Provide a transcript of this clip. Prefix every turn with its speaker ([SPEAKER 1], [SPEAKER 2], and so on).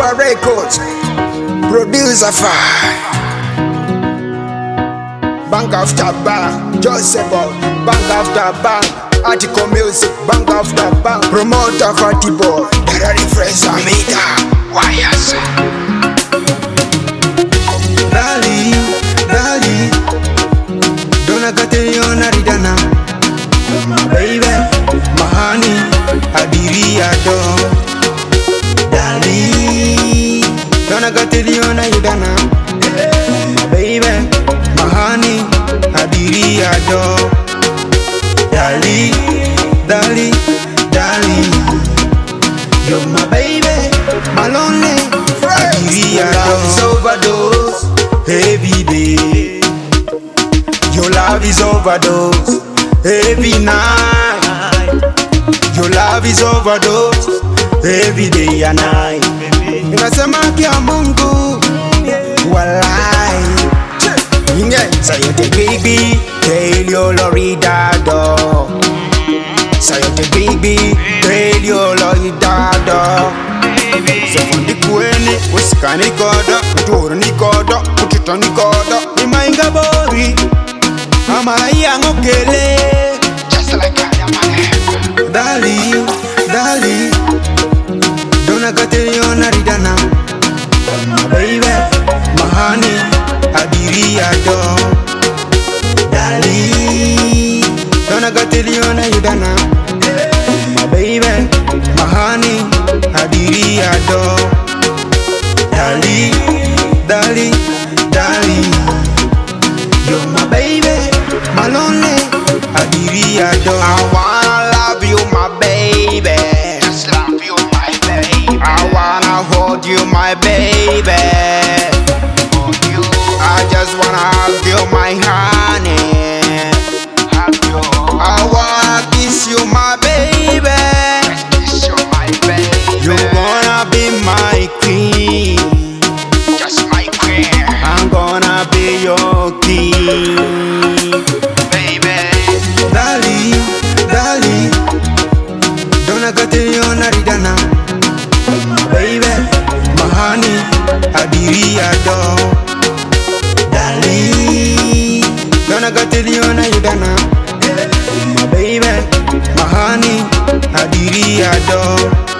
[SPEAKER 1] Power Records, producer fire. Bank after bank, Joseph, bank after bank, article music, bank after bank, promoter Fatty Boy, Darari Fresh Amida, wires.
[SPEAKER 2] Dali, Dona Cateriona Ridana, my baby, my honey, Adiri Ado. Dali, Dona Cateriona Ridana, my baby, my honey, Adiri Ado. Dali, you're my baby, my lonely, Adiri Ado. Overdose, heavy day. Your love is overdose, every night. Your love is overdose, every day and night. Unasema kia Mungu, walai. Sayote baby, tell your lori dado. Sayote baby, tell your lori dado. Sefundi kuene, usikani kodo, uturu ni kodo, utito ni kodo. Imainga bori, ama yango kele.
[SPEAKER 1] Just like I am again.
[SPEAKER 2] Dali, Dona Cateriona Ridana, my baby, my honey, Adiri Ado. Dali, Dona Cateriona Ridana, my baby, my honey, Adiri Ado. Dali, you're my baby, my lonely, Adiri Ado.
[SPEAKER 1] I wanna love you, my baby. Just love you, my baby. I wanna hold you, my baby. Hold you. I just wanna hug you, my honey. Hug you. I wanna kiss you, my baby. Kiss you, my baby.
[SPEAKER 2] You're gonna be my queen.
[SPEAKER 1] Just my queen.
[SPEAKER 2] I'm gonna be your king.
[SPEAKER 1] Baby.
[SPEAKER 2] Dali, Dona Cateriona Ridana, my baby, my honey, Adiri Ado. Dali, Dona Cateriona Ridana, my baby, my honey, Adiri Ado.